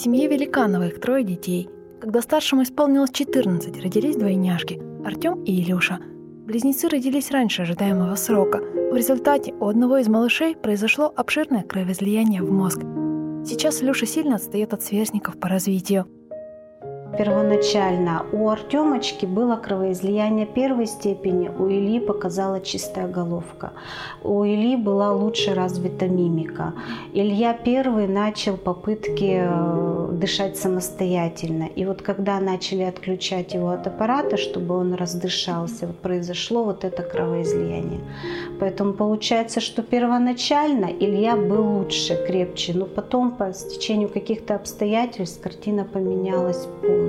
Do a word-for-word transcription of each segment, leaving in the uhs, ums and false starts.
семье Великановых трое детей. Когда старшему исполнилось четырнадцать, родились двойняшки – Артём и Илюша. Близнецы родились раньше ожидаемого срока. В результате у одного из малышей произошло обширное кровоизлияние в мозг. Сейчас Илюша сильно отстает от сверстников по развитию. Первоначально у Артемочки было кровоизлияние первой степени, у Ильи показала чистая головка. У Ильи была лучше развита мимика. Илья первый начал попытки дышать самостоятельно. И вот когда начали отключать его от аппарата, чтобы он раздышался, вот произошло вот это кровоизлияние. Поэтому получается, что первоначально Илья был лучше, крепче, но потом по стечению каких-то обстоятельств картина поменялась полностью.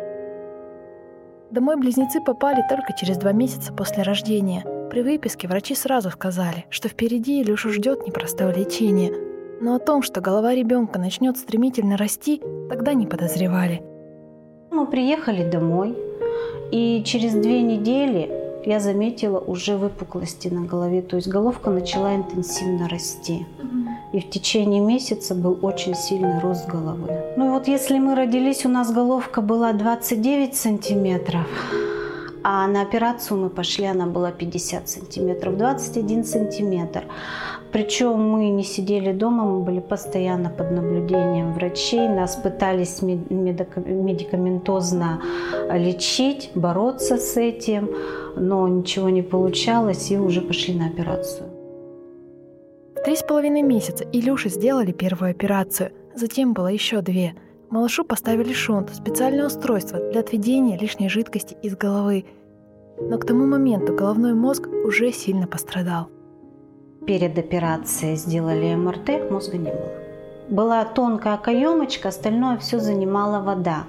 Домой близнецы попали только через два месяца после рождения. При выписке врачи сразу сказали, что впереди Илюшу ждет непростое лечение. Но о том, что голова ребенка начнет стремительно расти, тогда не подозревали. Мы приехали домой, и через две недели я заметила уже выпуклости на голове. То есть головка начала интенсивно расти. И в течение месяца был очень сильный рост головы. Ну и вот если мы родились, у нас головка была двадцать девять сантиметров, а на операцию мы пошли, она была пятьдесят сантиметров, двадцать один сантиметр. Причем мы не сидели дома, мы были постоянно под наблюдением врачей. Нас пытались медикаментозно лечить, бороться с этим, но ничего не получалось, и уже пошли на операцию. В три с половиной месяца Илюше сделали первую операцию, затем было еще две. Малышу поставили шунт, специальное устройство для отведения лишней жидкости из головы. Но к тому моменту головной мозг уже сильно пострадал. Перед операцией сделали эм эр тэ, мозга не было. Была тонкая каемочка, остальное все занимала вода.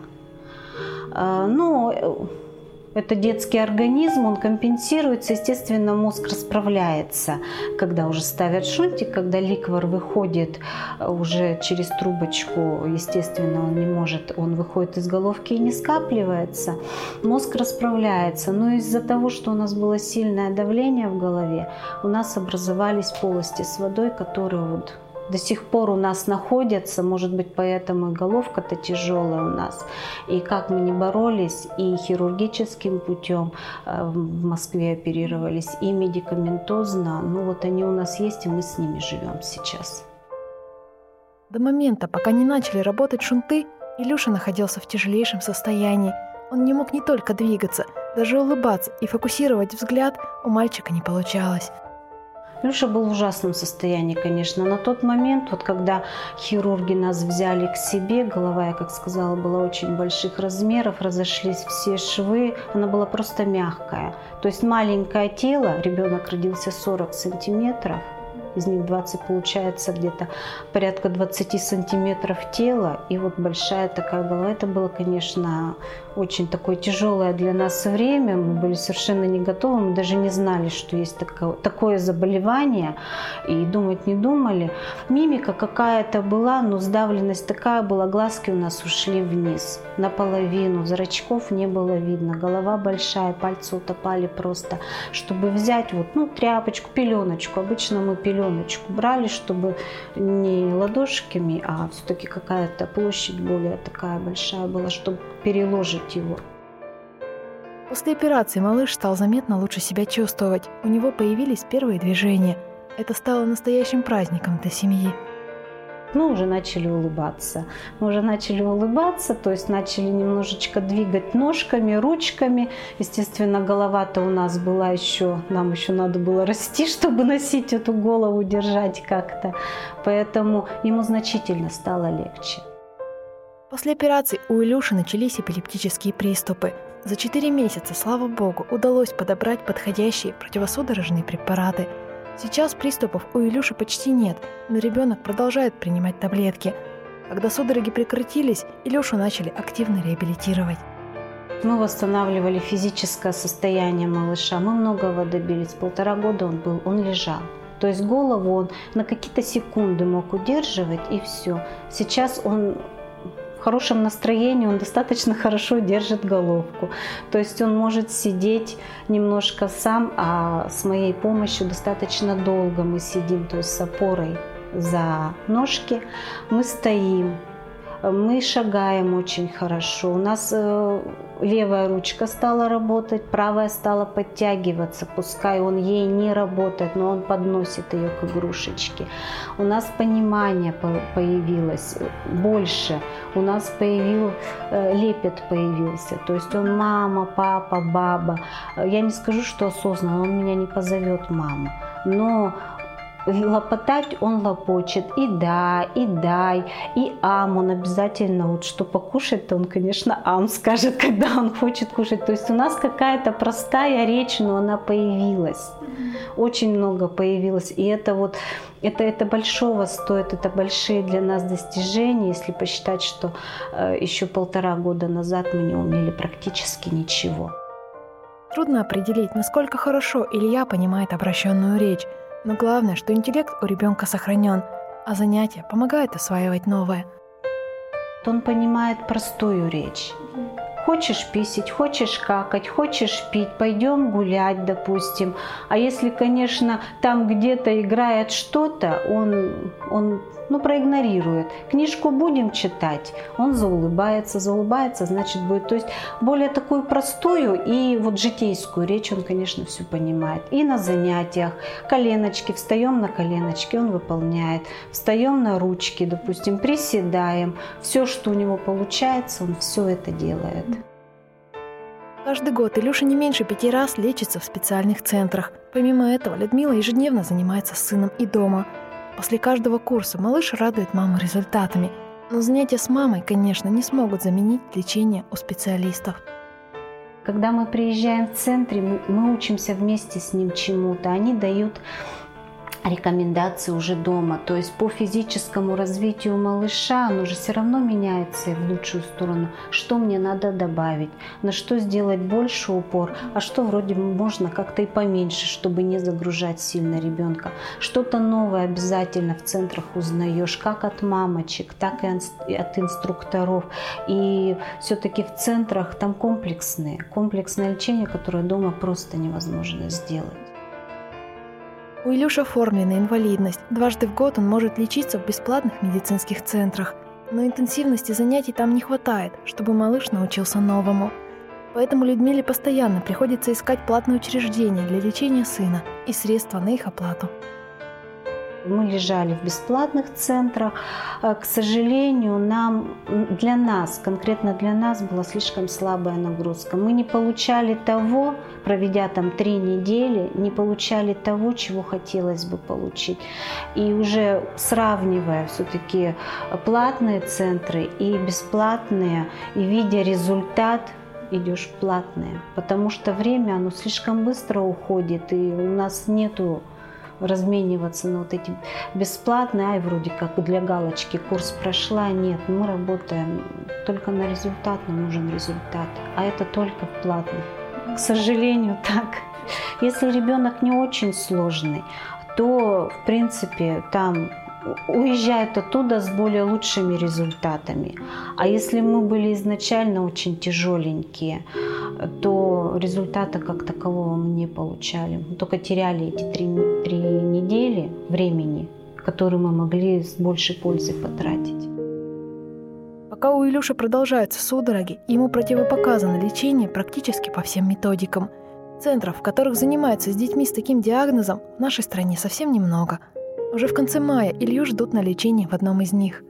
Но это детский организм, он компенсируется, естественно, мозг расправляется, когда уже ставят шунтик, когда ликвор выходит уже через трубочку, естественно, он не может, он выходит из головки и не скапливается, мозг расправляется. Но из-за того, что у нас было сильное давление в голове, у нас образовались полости с водой, которые вот до сих пор у нас находятся, может быть, поэтому и головка-то тяжелая у нас. И как мы не боролись, и хирургическим путем в Москве оперировались, и медикаментозно, ну вот они у нас есть, и мы с ними живем сейчас. До момента, пока не начали работать шунты, Илюша находился в тяжелейшем состоянии. Он не мог не только двигаться, даже улыбаться и фокусировать взгляд у мальчика не получалось. Илюша был в ужасном состоянии, конечно. На тот момент, вот когда хирурги нас взяли к себе, голова, я как сказала, была очень больших размеров, разошлись все швы, она была просто мягкая. То есть маленькое тело, ребенок родился сорок сантиметров, из них двадцать получается где-то порядка двадцати сантиметров тела, и вот большая такая голова. Это было, конечно, очень такое тяжелое для нас время, мы были совершенно не готовы, мы даже не знали, что есть такое, такое заболевание, и думать не думали. Мимика какая-то была, но сдавленность такая была, глазки у нас ушли вниз, наполовину, зрачков не было видно, голова большая, пальцы утопали просто, чтобы взять вот, ну, тряпочку, пеленочку, обычно мы пеленочку брали, чтобы не ладошками, а все-таки какая-то площадь более такая большая была, чтобы переложить его. После операции малыш стал заметно лучше себя чувствовать. У него появились первые движения. Это стало настоящим праздником для семьи. Мы уже начали улыбаться. Мы уже начали улыбаться, то есть начали немножечко двигать ножками, ручками. Естественно, голова-то у нас была еще, нам еще надо было расти, чтобы носить эту голову, держать как-то. Поэтому ему значительно стало легче. После операции у Илюши начались эпилептические приступы. За четыре месяца, слава богу, удалось подобрать подходящие противосудорожные препараты. Сейчас приступов у Илюши почти нет, но ребенок продолжает принимать таблетки. Когда судороги прекратились, Илюшу начали активно реабилитировать. Мы восстанавливали физическое состояние малыша. Мы многого добились. Полтора года он был, он лежал. То есть голову он на какие-то секунды мог удерживать, и все. Сейчас он в хорошем настроении, он достаточно хорошо держит головку. То есть он может сидеть немножко сам, а с моей помощью достаточно долго мы сидим, то есть с опорой за ножки. Мы стоим, Мы шагаем очень хорошо. У нас левая ручка стала работать, правая стала подтягиваться. Пускай он ей не работает, но он подносит ее к игрушечке. У нас понимание появилось больше. У нас появился лепет появился. То есть он мама, папа, баба. Я не скажу, что осознанно, он меня не позовет мама. Но лопотать он лопочет, и да, и дай, и ам, он обязательно, вот что покушать, то он, конечно, ам скажет, когда он хочет кушать. То есть у нас какая-то простая речь, но она появилась, очень много появилось, и это вот, это, это большого стоит, это большие для нас достижения, если посчитать, что э, еще полтора года назад мы не умели практически ничего. Трудно определить, насколько хорошо Илья понимает обращенную речь. Но главное, что интеллект у ребенка сохранен, а занятия помогают осваивать новое. Он понимает простую речь. Хочешь писать, хочешь какать, хочешь пить, пойдем гулять, допустим. А если, конечно, там где-то играет что-то, он, он ну, проигнорирует. Книжку будем читать, он заулыбается, заулыбается, значит будет. То есть более такую простую и вот житейскую речь он, конечно, все понимает. И на занятиях коленочки, встаем на коленочки, он выполняет. Встаем на ручки, допустим, приседаем. Все, что у него получается, он все это делает. Каждый год Илюша не меньше пяти раз лечится в специальных центрах. Помимо этого, Людмила ежедневно занимается с сыном и дома. После каждого курса малыш радует маму результатами. Но занятия с мамой, конечно, не смогут заменить лечение у специалистов. Когда мы приезжаем в центре, мы, мы учимся вместе с ним чему-то. Они дают рекомендации уже дома. То есть по физическому развитию малыша оно же все равно меняется в лучшую сторону. Что мне надо добавить, на что сделать больше упор, а что вроде можно как-то и поменьше, чтобы не загружать сильно ребенка. Что-то новое обязательно в центрах узнаешь, как от мамочек, так и от инструкторов. И все-таки в центрах там комплексные, комплексное лечение, которое дома просто невозможно сделать. У Илюши оформлена инвалидность. Дважды в год он может лечиться в бесплатных медицинских центрах. Но интенсивности занятий там не хватает, чтобы малыш научился новому. Поэтому Людмиле постоянно приходится искать платные учреждения для лечения сына и средства на их оплату. Мы лежали в бесплатных центрах. К сожалению, нам, для нас, конкретно для нас, была слишком слабая нагрузка. Мы не получали того, проведя там три недели, не получали того, чего хотелось бы получить. И уже сравнивая все-таки платные центры и бесплатные, и видя результат, идешь в платные. Потому что время, оно слишком быстро уходит, и у нас нету размениваться на вот эти бесплатные, ай, вроде как для галочки курс прошла. Нет, мы работаем только на результат, нам нужен результат, а это только в платных. К сожалению, так. Если ребенок не очень сложный, то, в принципе, там уезжают оттуда с более лучшими результатами. А если мы были изначально очень тяжеленькие, то результата как такового мы не получали. Мы только теряли эти три, три недели времени, которые мы могли с большей пользой потратить. Пока у Илюши продолжаются судороги, ему противопоказано лечение практически по всем методикам. Центров, в которых занимаются с детьми с таким диагнозом, в нашей стране совсем немного. Уже в конце мая Илью ждут на лечение в одном из них.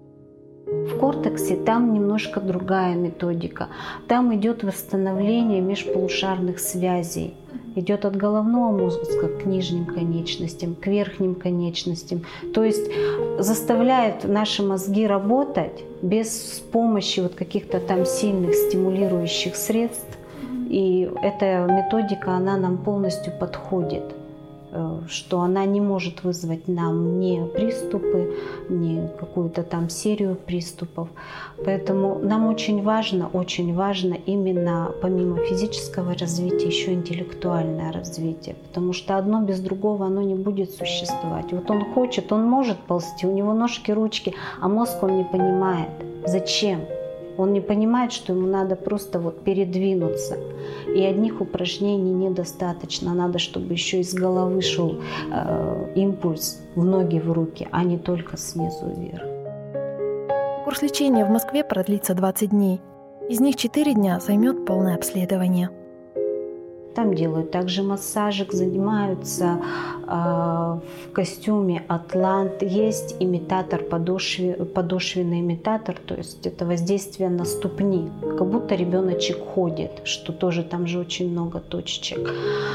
В кортексе там немножко другая методика. Там идет восстановление межполушарных связей. Идет от головного мозга к нижним конечностям, к верхним конечностям. То есть заставляет наши мозги работать без помощи вот каких-то там сильных стимулирующих средств. И эта методика, она нам полностью подходит, что она не может вызвать нам ни приступы, ни какую-то там серию приступов. Поэтому нам очень важно, очень важно именно помимо физического развития еще интеллектуальное развитие, потому что одно без другого оно не будет существовать. Вот он хочет, он может ползти, у него ножки, ручки, а мозг он не понимает, зачем. Он не понимает, что ему надо просто вот передвинуться. И одних упражнений недостаточно. Надо, чтобы еще из головы шел э, импульс в ноги, в руки, а не только снизу вверх. Курс лечения в Москве продлится двадцать дней. Из них четыре дня займет полное обследование. Там делают также массажик, занимаются э, в костюме «Атлант». Есть имитатор, подошве, подошвенный имитатор, то есть это воздействие на ступни, как будто ребеночек ходит, что тоже там же очень много точечек.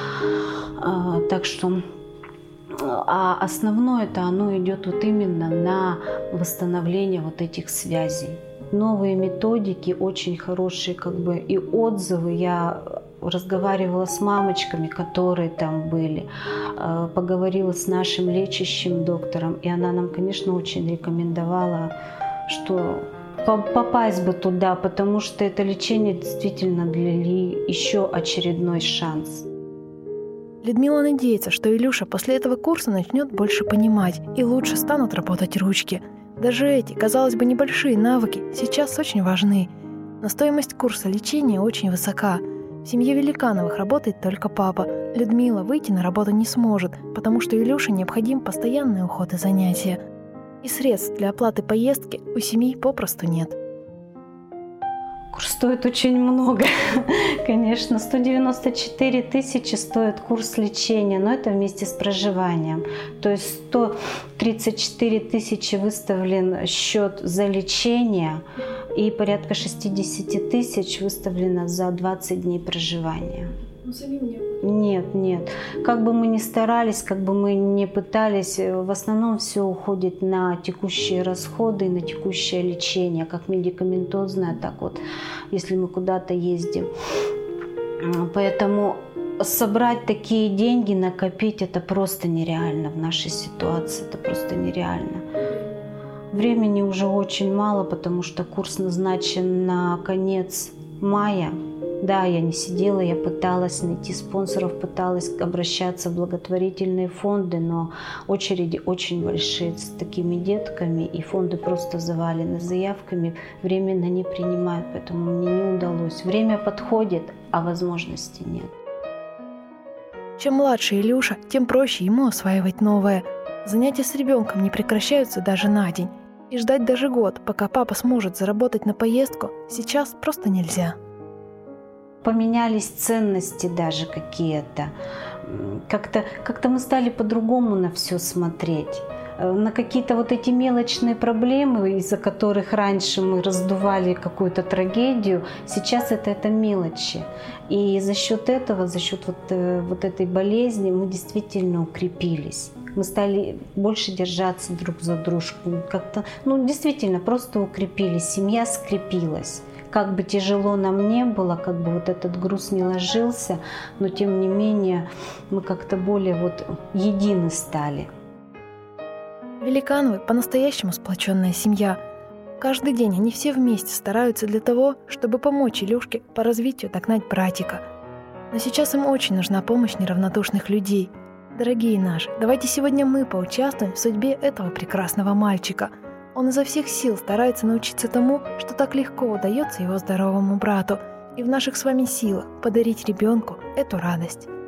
Э, так что, а основное-то оно идет вот именно на восстановление вот этих связей. Новые методики, очень хорошие как бы и отзывы. Я разговаривала с мамочками, которые там были, поговорила с нашим лечащим доктором, и она нам, конечно, очень рекомендовала, что попасть бы туда, потому что это лечение действительно для Ли еще очередной шанс. Людмила надеется, что Илюша после этого курса начнет больше понимать и лучше станут работать ручки. Даже эти, казалось бы, небольшие навыки сейчас очень важны. Но стоимость курса лечения очень высока. В семье Великановых работает только папа. Людмила выйти на работу не сможет, потому что Илюше необходим постоянный уход и занятия. И средств для оплаты поездки у семьи попросту нет. Курс стоит очень много, конечно. сто девяносто четыре тысячи стоит курс лечения, но это вместе с проживанием. То есть сто тридцать четыре тысячи выставлен счет за лечение и порядка шестьдесят тысяч выставлено за двадцать дней проживания. Ну, самим не Нет, нет. Как бы мы ни старались, как бы мы ни пытались, в основном все уходит на текущие расходы, на текущее лечение, как медикаментозное, так вот, если мы куда-то ездим. Поэтому собрать такие деньги, накопить, это просто нереально в нашей ситуации, это просто нереально. Времени уже очень мало, потому что курс назначен на конец мая. Да, я не сидела, я пыталась найти спонсоров, пыталась обращаться в благотворительные фонды, но очереди очень большие с такими детками, и фонды просто завалены заявками, временно не принимают, поэтому мне не удалось. Время подходит, а возможностей нет. Чем младше Илюша, тем проще ему осваивать новое. Занятия с ребенком не прекращаются даже на день. И ждать даже год, пока папа сможет заработать на поездку, сейчас просто нельзя. Поменялись ценности даже какие-то. Как-то, как-то мы стали по-другому на все смотреть. На какие-то вот эти мелочные проблемы, из-за которых раньше мы раздували какую-то трагедию, сейчас это, это мелочи. И за счет этого, за счет вот, вот этой болезни мы действительно укрепились. Мы стали больше держаться друг за дружку. Как-то, ну, действительно, просто укрепились. Семья скрепилась. Как бы тяжело нам не было, как бы вот этот груз не ложился, но тем не менее мы как-то более вот едины стали. Великановы по-настоящему сплоченная семья. Каждый день они все вместе стараются для того, чтобы помочь Илюшке по развитию догнать братика. Но сейчас им очень нужна помощь неравнодушных людей. Дорогие наши, давайте сегодня мы поучаствуем в судьбе этого прекрасного мальчика. Он изо всех сил старается научиться тому, что так легко удается его здоровому брату, и в наших с вами силах подарить ребенку эту радость.